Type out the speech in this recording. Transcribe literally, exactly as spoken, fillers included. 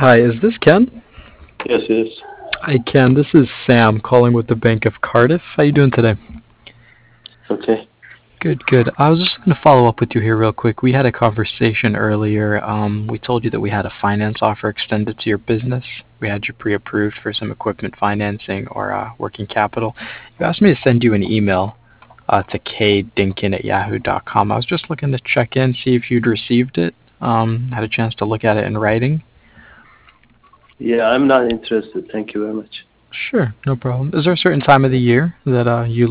Hi, is this Ken? Yes, yes. Hi, Ken. This is Sam calling with the Bank of Cardiff. How you doing today? Okay. Good, good. I was just going to follow up with you here real quick. We had a conversation earlier. Um, we told you that we had a finance offer extended to your business. We had you pre-approved for some equipment financing or uh, working capital. You asked me to send you an email uh, to kdinkin at yahoo dot com. I was just looking to check in, see if you'd received it. Um, had a chance to look at it in writing. Yeah, I'm not interested. Thank you very much. Sure, no problem. Is there a certain time of the year that uh, you